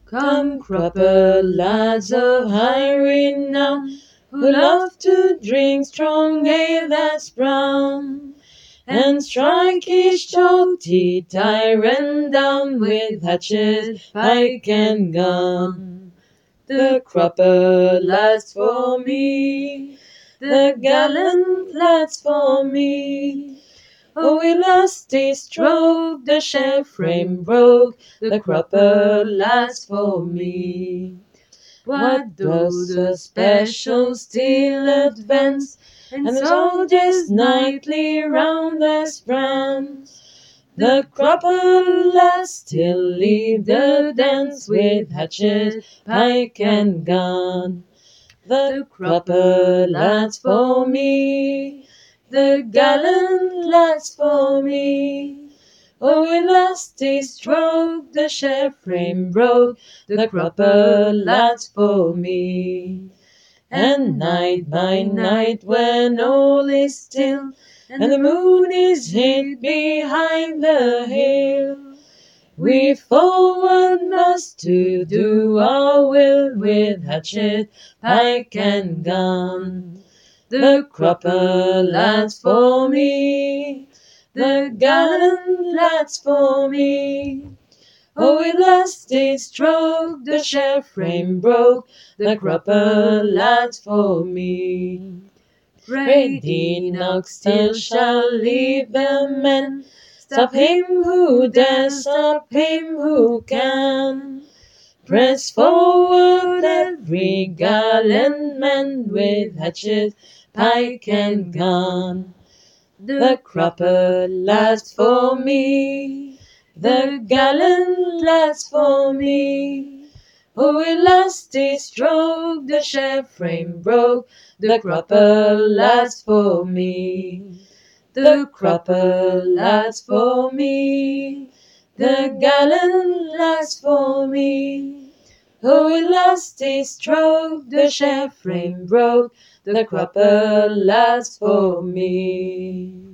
Come, cropper lads of high renown, who love to drink strong ale that's brown, and strike each doughty tyrant down with hatchet, pike, and gun. The cropper lads for me, the gallant lads for me. Oh, we lusty stroke, the shell frame broke, the cropper lads for me. What does the special still advance, and soldiers nightly round us prance? The cropper lads still leave the dance with hatchet, pike, and gun. The cropper lads for me, the gallant lads for me. Oh, we lusty stroke, the shell frame broke, the cropper lads for me. And night by night, when all is still, and the moon is hid behind the hill, we forward must to do our will with hatchet, pike, and gun. The cropper lads for me, the gallant lads for me. Oh, we lusty stroke, the shell frame broke, the cropper lads for me. Brady Knox still shall leave the men, stop him who dares, stop him who can. Press forward every gallant man with hatchet, pike, and gun. The cropper lads for me, the gallant lads for me. Oh, we lusty stroke, the shell frame broke, the cropper lads for me. The cropper lads for me, the gallant lads for me. Oh, we lusty stroke, the shell frame broke, the cropper lads for me.